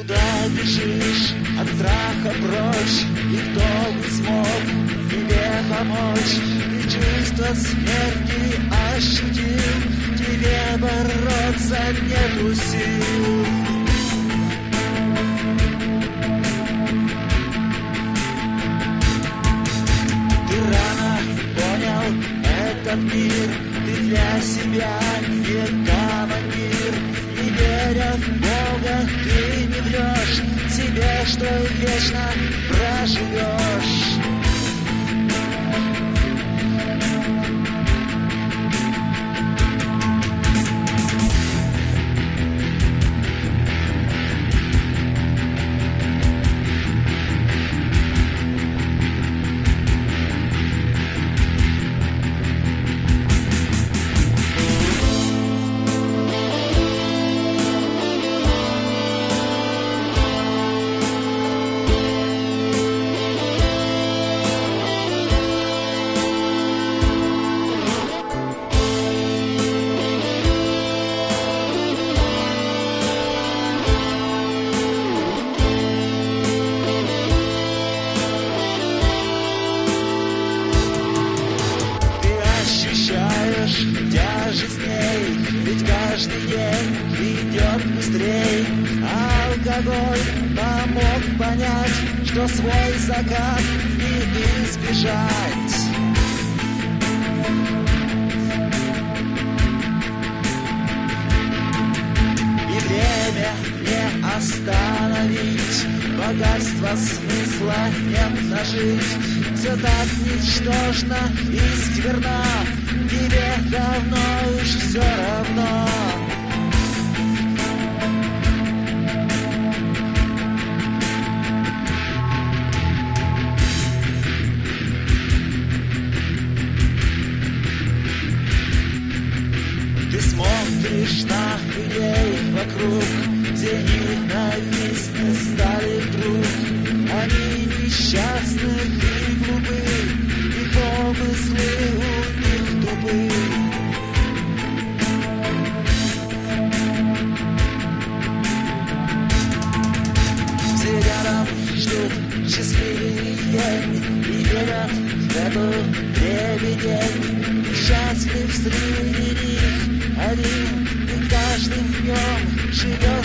Куда бежишь от страха прочь? И кто бы смог тебе помочь? Ты чувство смерти ощутил, тебе бороться нету сил. Ты рано понял этот мир, ты для себя не командир. Не веря в Бога, ты не врешь себе, что вечно проживешь. Тяжесть дней, ведь каждый день идет быстрей. Алкоголь помог понять, что свой закат не избежать. И время не остановить, богатства смысла нет нажить. Все так ничтожно и скверно, тебе давно уж все равно. Ты смотришь на людей вокруг, где ненавистны стали вдруг. Они несчастны и глупы, и помыслы у них тупы. Все рядом ждут счастливый день и верят в эту дребедень. Счастлив среди них один, и каждый в нем живет.